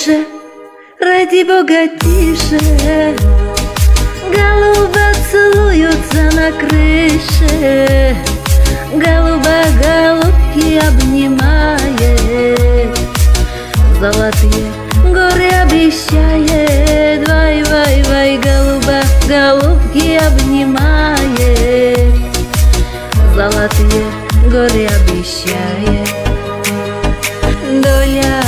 Тише, ради Бога, тише. Голуба целуются на крыше, голуба голубки обнимает, золотые горы обещает. Вай, вай, вай, голуба голубки обнимает, золотые горы обещает. Доля